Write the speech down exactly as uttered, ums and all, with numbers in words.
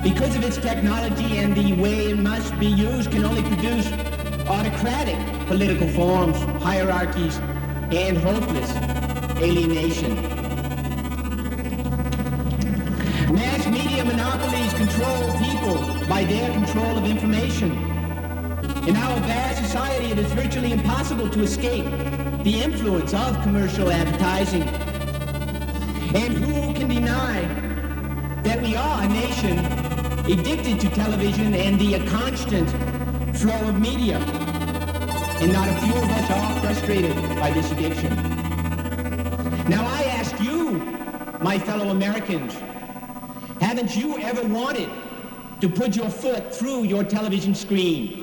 because of its technology and the way it must be used, can only produce autocratic political forms, hierarchies, and hopeless alienation. Mass media monopolies control people by their control of information. In our vast society, it is virtually impossible to escape the influence of commercial advertising. And who can deny that we are a nation addicted to television and the constant flow of media? And not a few of us are frustrated by this addiction. Now I ask you, my fellow Americans, haven't you ever wanted to put your foot through your television screen